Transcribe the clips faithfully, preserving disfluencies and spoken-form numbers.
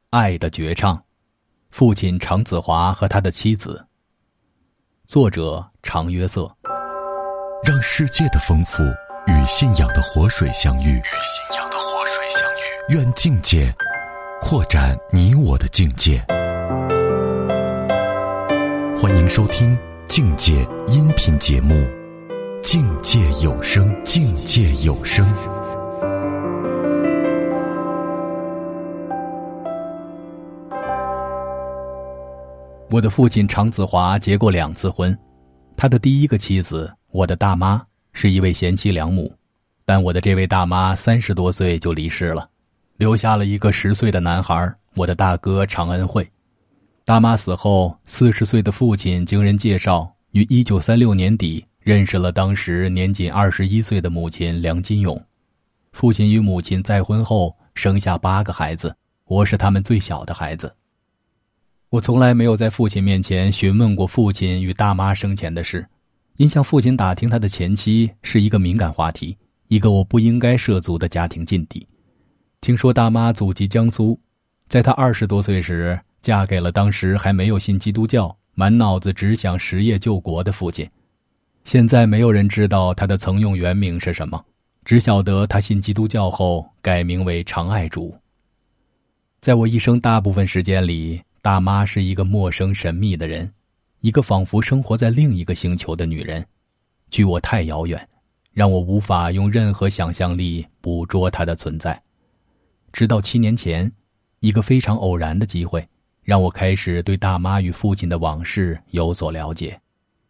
爱的绝唱，父亲常子华和他的妻子。作者常约瑟。 让世界的丰富与信仰的活水相遇，与信仰的活水相遇。愿境界扩展你我的境界。欢迎收听境界音频节目《境界有声》，境界有声。 我的父亲常子华结过两次婚，他的第一个妻子，我的大妈，是一位贤妻良母，但我的这位大妈三十多岁就离世了，留下了一个十岁的男孩，我的大哥常恩惠。大妈死后，四十岁的父亲经人介绍，于一九三六年底认识了当时年仅二十一岁的母亲梁金勇。父亲与母亲再婚后生下八个孩子，我是他们最小的孩子。我从来没有在父亲面前询问过父亲与大妈生前的事，因向父亲打听他的前妻是一个敏感话题，一个我不应该涉足的家庭禁地。听说大妈祖籍江苏，在她二十多岁时嫁给了当时还没有信基督教、满脑子只想实业救国的父亲。现在没有人知道她的曾用原名是什么，只晓得她信基督教后改名为常爱主。在我一生大部分时间里，大妈是一个陌生神秘的人，一个仿佛生活在另一个星球的女人，距我太遥远，让我无法用任何想象力捕捉她的存在。直到七年前，一个非常偶然的机会，让我开始对大妈与父亲的往事有所了解。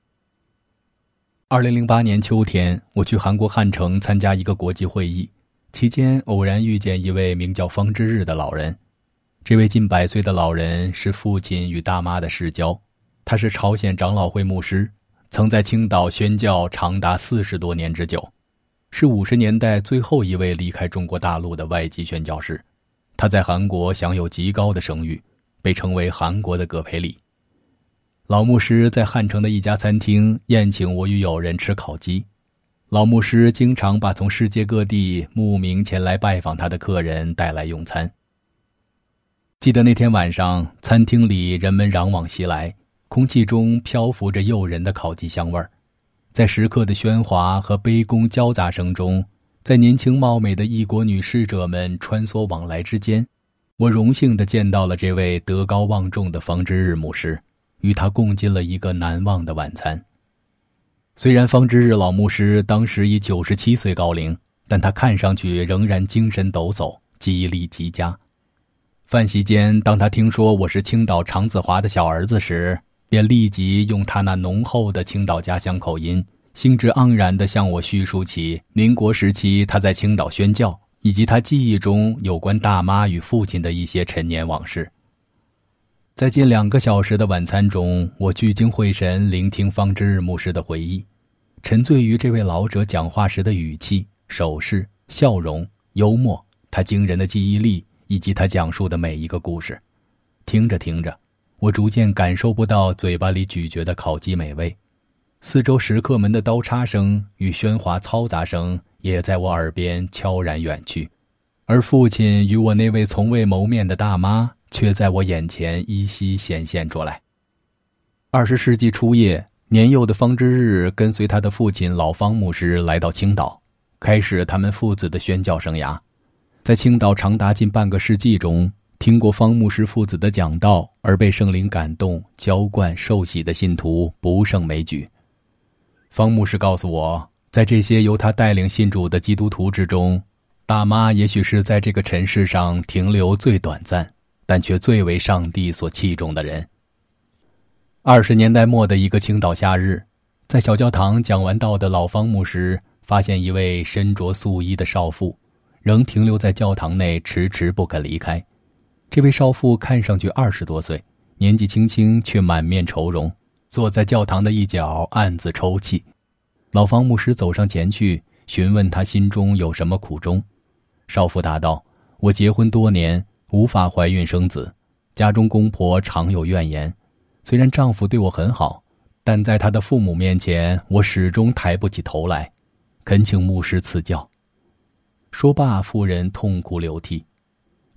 二零零八年秋天，我去韩国汉城参加一个国际会议，期间偶然遇见一位名叫方之日的老人。这位近百岁的老人是父亲与大妈的世交，他是朝鲜长老会牧师，曾在青岛宣教长达四十多年之久，是五十年代最后一位离开中国大陆的外籍宣教士。他在韩国享有极高的声誉，被称为韩国的葛培理。老牧师在汉城的一家餐厅宴请我与友人吃烤鸡，老牧师经常把从世界各地慕名前来拜访他的客人带来用餐。记得那天晚上，餐厅里人们攘往熙来，空气中漂浮着诱人的烤鸡香味儿。在食客的喧哗和杯弓交杂声中，在年轻貌美的异国女侍者们穿梭往来之间，我荣幸地见到了这位德高望重的方之日牧师，与他共进了一个难忘的晚餐。虽然方之日老牧师当时已九十七岁高龄，但他看上去仍然精神抖擞，记忆力极佳。饭席间，当他听说我是青岛常子华的小儿子时，便立即用他那浓厚的青岛家乡口音，兴致盎然地向我叙述起民国时期他在青岛宣教，以及他记忆中有关大妈与父亲的一些陈年往事。在近两个小时的晚餐中，我聚精会神聆听方之日牧师的回忆，沉醉于这位老者讲话时的语气、手势、笑容、幽默，他惊人的记忆力，以及他讲述的每一个故事。听着听着，我逐渐感受不到嘴巴里咀嚼的烤鸡美味，四周食客们的刀叉声与喧哗嘈杂声也在我耳边悄然远去，而父亲与我那位从未谋面的大妈却在我眼前依稀显现出来。二十世纪初叶，年幼的方之日跟随他的父亲老方牧师来到青岛，开始他们父子的宣教生涯。在青岛长达近半个世纪中，听过方牧师父子的讲道而被圣灵感动、浇灌、受洗的信徒不胜枚举。方牧师告诉我，在这些由他带领信主的基督徒之中，大妈也许是在这个尘世上停留最短暂，但却最为上帝所器重的人。二十年代末的一个青岛夏日，在小教堂讲完道的老方牧师发现一位身着素衣的少妇仍停留在教堂内，迟迟不肯离开。这位少妇看上去二十多岁，年纪轻轻却满面愁容，坐在教堂的一角暗自抽泣。老方牧师走上前去，询问她心中有什么苦衷。少妇答道：我结婚多年，无法怀孕生子，家中公婆常有怨言。虽然丈夫对我很好，但在他的父母面前，我始终抬不起头来，恳请牧师赐教。说罢，妇人痛哭流涕。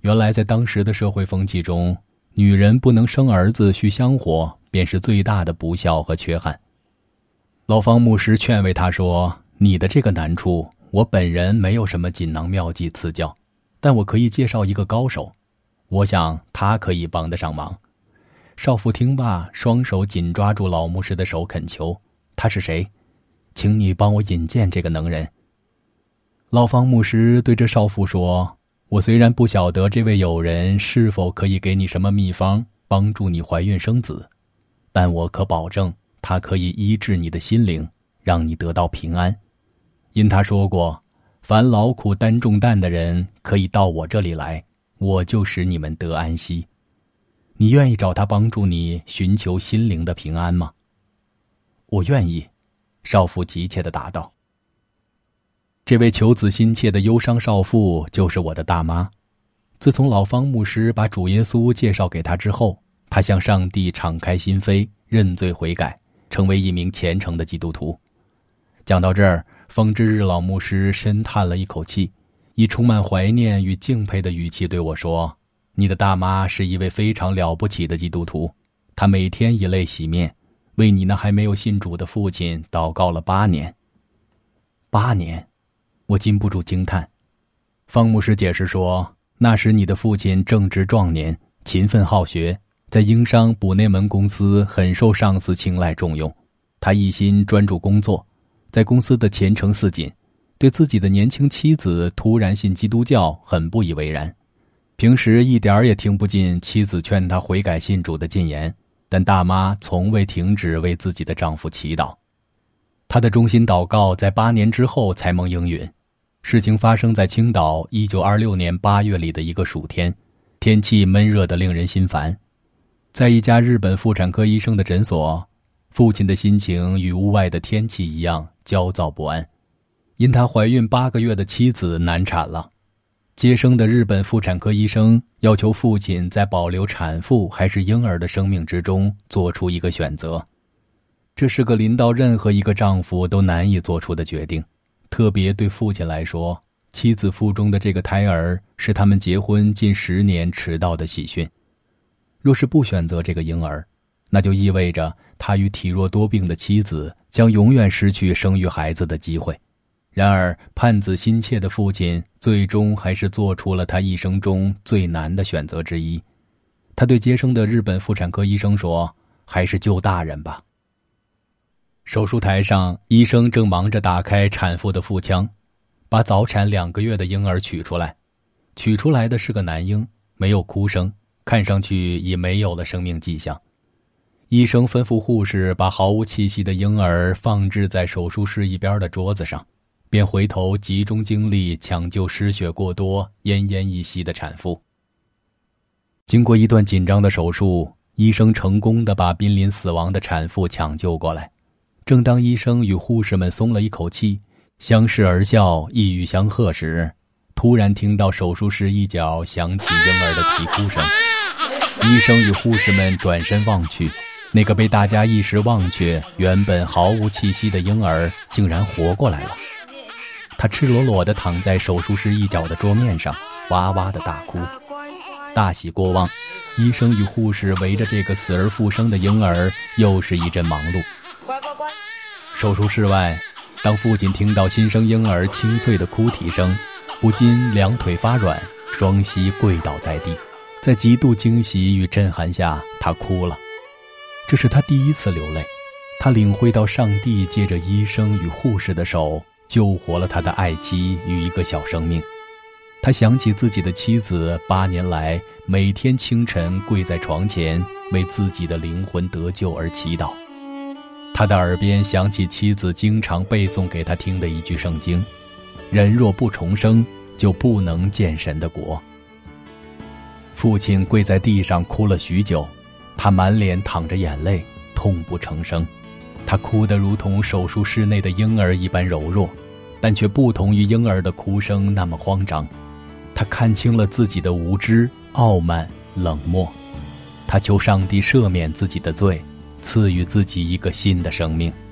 原来在当时的社会风气中，女人不能生儿子续香火，便是最大的不孝和缺憾。老方牧师劝慰他说，你的这个难处，我本人没有什么锦囊妙计赐教，但我可以介绍一个高手，我想他可以帮得上忙。少妇听罢，双手紧抓住老牧师的手恳求，他是谁？请你帮我引荐这个能人。老方牧师对这少妇说，我虽然不晓得这位友人是否可以给你什么秘方帮助你怀孕生子，但我可保证他可以医治你的心灵，让你得到平安。因他说过，凡劳苦担重担的人可以到我这里来，我就使你们得安息。你愿意找他帮助你寻求心灵的平安吗？我愿意，少妇急切地答道。这位求子心切的忧伤少妇就是我的大妈。自从老方牧师把主耶稣介绍给她之后，她向上帝敞开心扉，认罪悔改，成为一名虔诚的基督徒。讲到这儿，风之日老牧师深叹了一口气，以充满怀念与敬佩的语气对我说，你的大妈是一位非常了不起的基督徒，她每天以泪洗面，为你那还没有信主的父亲祷告了八年。八年，我禁不住惊叹。方牧师解释说，那时你的父亲正值壮年，勤奋好学，在英商卜内门公司很受上司青睐重用，他一心专注工作，在公司的前程似锦，对自己的年轻妻子突然信基督教很不以为然。平时一点儿也听不进妻子劝他悔改信主的进言，但大妈从未停止为自己的丈夫祈祷。她的忠心祷告在八年之后才蒙应允。事情发生在青岛一九二六年八月里的一个暑天，天气闷热得令人心烦。在一家日本妇产科医生的诊所，父亲的心情与屋外的天气一样焦躁不安，因他怀孕八个月的妻子难产了。接生的日本妇产科医生要求父亲在保留产妇还是婴儿的生命之中做出一个选择。这是个临到任何一个丈夫都难以做出的决定，特别对父亲来说，妻子腹中的这个胎儿是他们结婚近十年迟到的喜讯。若是不选择这个婴儿，那就意味着他与体弱多病的妻子将永远失去生育孩子的机会。然而盼子心切的父亲最终还是做出了他一生中最难的选择之一。他对接生的日本妇产科医生说，还是救大人吧。手术台上，医生正忙着打开产妇的腹腔，把早产两个月的婴儿取出来。取出来的是个男婴，没有哭声，看上去已没有了生命迹象。医生吩咐护士把毫无气息的婴儿放置在手术室一边的桌子上，便回头集中精力抢救失血过多、奄奄一息的产妇。经过一段紧张的手术，医生成功地把濒临死亡的产妇抢救过来。正当医生与护士们松了一口气，相视而笑，意欲相贺时，突然听到手术室一角响起婴儿的啼哭声。医生与护士们转身望去，那个被大家一时忘却、原本毫无气息的婴儿竟然活过来了。他赤裸裸地躺在手术室一角的桌面上，哇哇地大哭。大喜过望，医生与护士围着这个死而复生的婴儿又是一阵忙碌。手术室外，当父亲听到新生婴儿清脆的哭啼声，不禁两腿发软，双膝跪倒在地。在极度惊喜与震撼下，他哭了。这是他第一次流泪，他领会到上帝借着医生与护士的手救活了他的爱妻与一个小生命。他想起自己的妻子八年来每天清晨跪在床前为自己的灵魂得救而祈祷。他的耳边响起妻子经常背诵给他听的一句圣经：人若不重生，就不能见神的国。父亲跪在地上哭了许久，他满脸淌着眼泪，痛不成声。他哭得如同手术室内的婴儿一般柔弱，但却不同于婴儿的哭声那么慌张。他看清了自己的无知、傲慢、冷漠。他求上帝赦免自己的罪，赐予自己一个新的生命。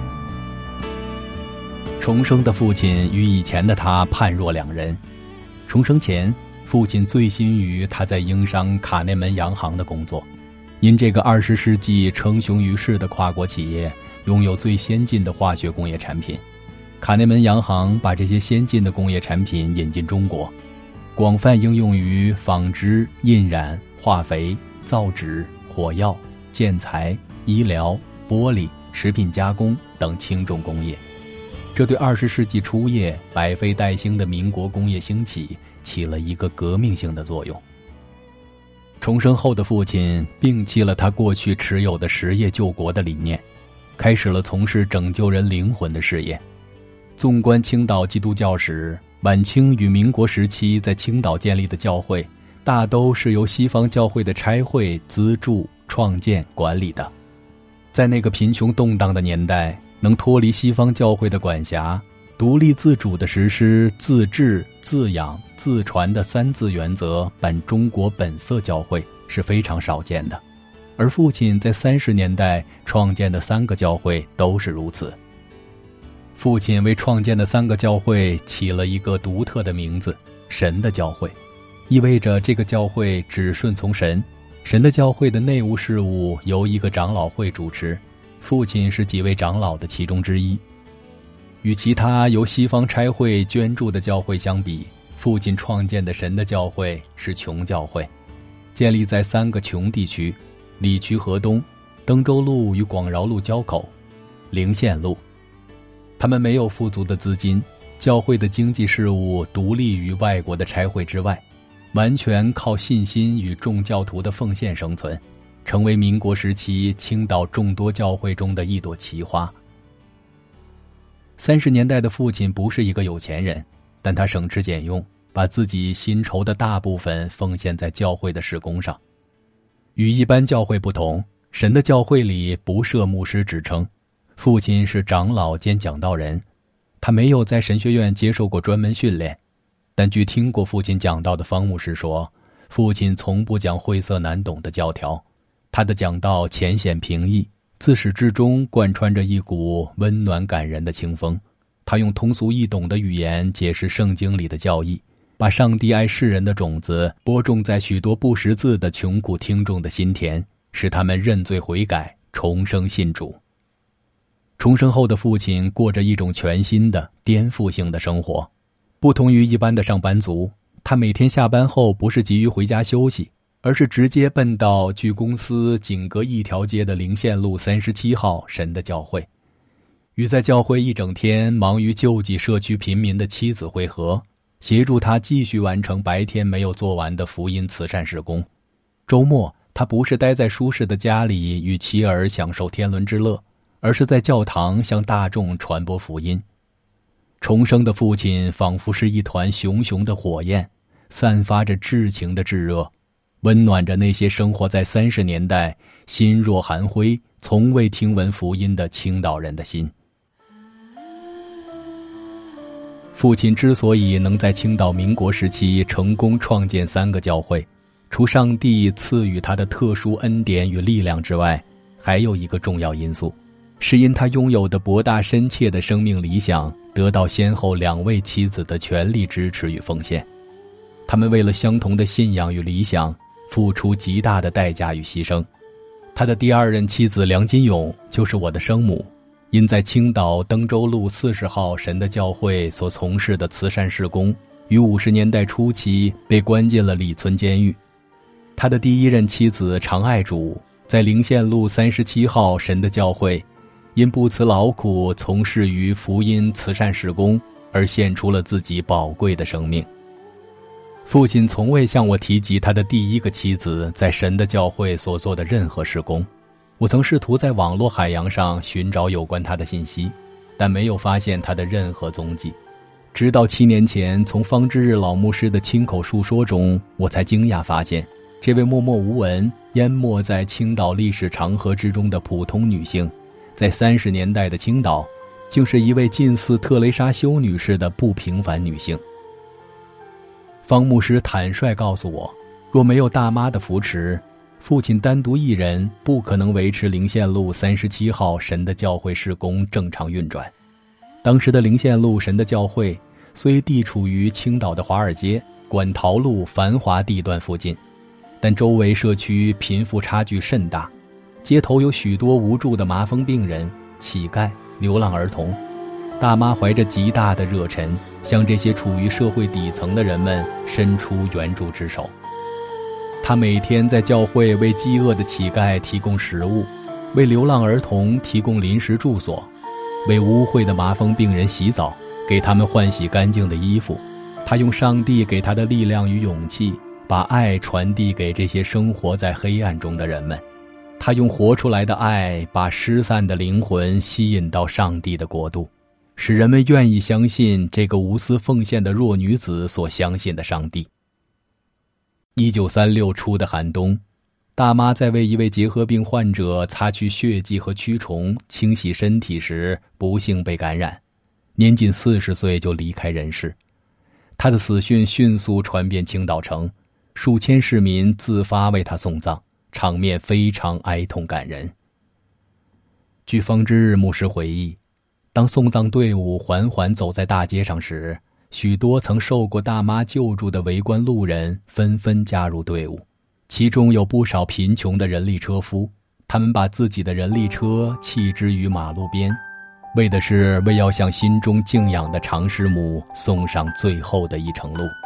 重生的父亲与以前的他判若两人。 重生前，父亲醉心于他在英商卡内门洋行的工作，因这个二十世纪称雄于世的跨国企业拥有最先进的化学工业产品，卡内门洋行把这些先进的工业产品引进中国，广泛应用于纺织、印染、化肥、造纸、火药、建材、医疗、玻璃、食品加工等轻重工业。这对二十世纪初叶百废待兴的民国工业兴起起了一个革命性的作用。重生后的父亲摒弃了他过去持有的实业救国的理念，开始了从事拯救人灵魂的事业。纵观青岛基督教史，晚清与民国时期在青岛建立的教会大都是由西方教会的差会资助、创建、管理的。在那个贫穷动荡的年代，能脱离西方教会的管辖，独立自主地实施自治、自养、自传的三自原则办中国本色教会是非常少见的，而父亲在三十年代创建的三个教会都是如此。父亲为创建的三个教会起了一个独特的名字——神的教会，意味着这个教会只顺从神。神的教会的内务事务由一个长老会主持，父亲是几位长老的其中之一。与其他由西方差会捐助的教会相比，父亲创建的神的教会是穷教会，建立在三个穷地区：理渠河东、登州路与广饶路交口、灵县路。他们没有富足的资金，教会的经济事务独立于外国的差会之外，完全靠信心与众教徒的奉献生存，成为民国时期青岛众多教会中的一朵奇花。三十年代的父亲不是一个有钱人，但他省吃俭用，把自己薪酬的大部分奉献在教会的事工上。与一般教会不同，神的教会里不设牧师职称，父亲是长老兼讲道人，他没有在神学院接受过专门训练，但据听过父亲讲道的方牧师说，父亲从不讲晦涩难懂的教条，他的讲道浅显平易，自始至终贯穿着一股温暖感人的清风。他用通俗易懂的语言解释圣经里的教义，把上帝爱世人的种子播种在许多不识字的穷苦听众的心田，使他们认罪悔改，重生信主。重生后的父亲过着一种全新的颠覆性的生活，不同于一般的上班族，他每天下班后不是急于回家休息，而是直接奔到距公司仅隔一条街的灵县路三十七号神的教会，与在教会一整天忙于救济社区贫民的妻子会合，协助他继续完成白天没有做完的福音慈善事工。周末他不是待在舒适的家里与妻儿享受天伦之乐，而是在教堂向大众传播福音。重生的父亲仿佛是一团熊熊的火焰，散发着至情的炙热，温暖着那些生活在三十年代心若寒灰、从未听闻福音的青岛人的心。父亲之所以能在青岛民国时期成功创建三个教会，除上帝赐予他的特殊恩典与力量之外，还有一个重要因素，是因他拥有的博大深切的生命理想得到先后两位妻子的全力支持与奉献。他们为了相同的信仰与理想付出极大的代价与牺牲。他的第二任妻子梁金勇就是我的生母，因在青岛登州路四十号神的教会所从事的慈善事工，于五十年代初期被关进了李村监狱。他的第一任妻子常爱主在灵县路三十七号神的教会，因不辞劳苦从事于福音慈善事工，而献出了自己宝贵的生命。父亲从未向我提及他的第一个妻子在神的教会所做的任何事工。我曾试图在网络海洋上寻找有关他的信息，但没有发现他的任何踪迹。直到七年前从方之日老牧师的亲口述说中，我才惊讶发现，这位默默无闻、淹没在青岛历史长河之中的普通女性，在三十年代的青岛，竟是一位近似特蕾莎修女士的不平凡女性。方牧师坦率告诉我，若没有大妈的扶持，父亲单独一人不可能维持灵县路三十七号神的教会事工正常运转。当时的灵县路神的教会虽地处于青岛的华尔街， 馆陶路繁华地段附近，但周围社区贫富差距甚大，街头有许多无助的麻风病人、乞丐、流浪儿童。大妈怀着极大的热忱，向这些处于社会底层的人们伸出援助之手。她每天在教会为饥饿的乞丐提供食物，为流浪儿童提供临时住所，为污秽的麻风病人洗澡，给他们换洗干净的衣服。她用上帝给她的力量与勇气，把爱传递给这些生活在黑暗中的人们。她用活出来的爱，把失散的灵魂吸引到上帝的国度，使人们愿意相信这个无私奉献的弱女子所相信的上帝。一九三六初的寒冬，大妈在为一位结核病患者擦去血迹和蛆虫、清洗身体时，不幸被感染，年仅四十岁就离开人世。她的死讯迅速传遍青岛城，数千市民自发为她送葬，场面非常哀痛感人。据方之日牧师回忆，当送葬队伍缓缓走在大街上时，许多曾受过大妈救助的围观路人纷纷加入队伍，其中有不少贫穷的人力车夫，他们把自己的人力车弃之于马路边，为的是为要向心中敬仰的常师母送上最后的一程路。